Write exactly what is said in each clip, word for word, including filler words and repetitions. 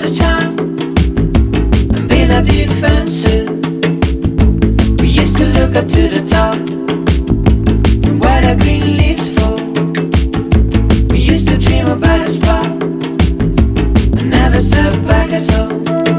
the town and build up defenses. We used to look up to the top and where the green leaves fall. We used to dream about a spot and never step back at all.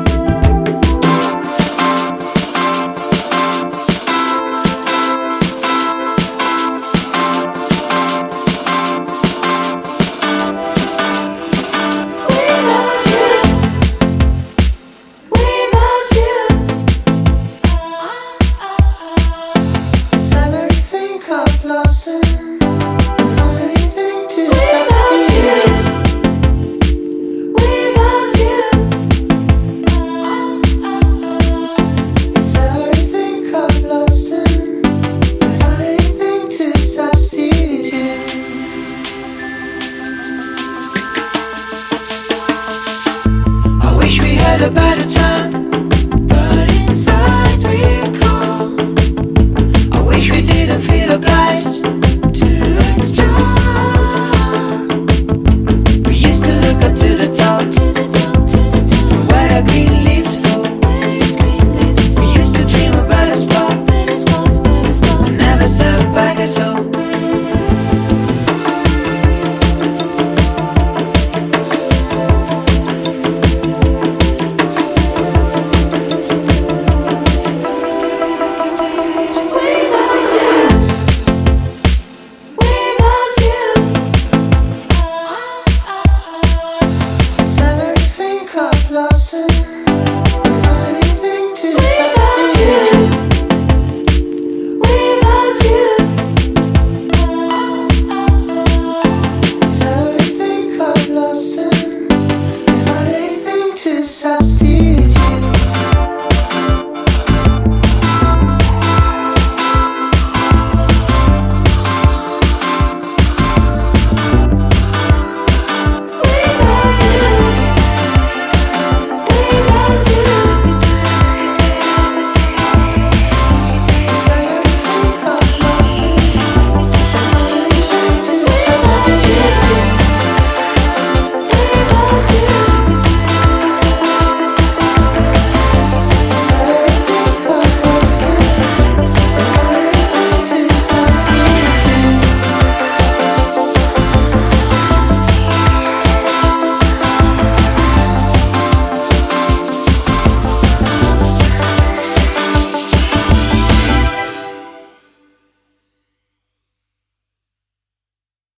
A better time, but inside we're cold. I wish we didn't feel obliged to act strong. We used to look up to the top, to the top, to the top, from where the green leaves fall. We used to dream about a spot, and never step back at all. Without you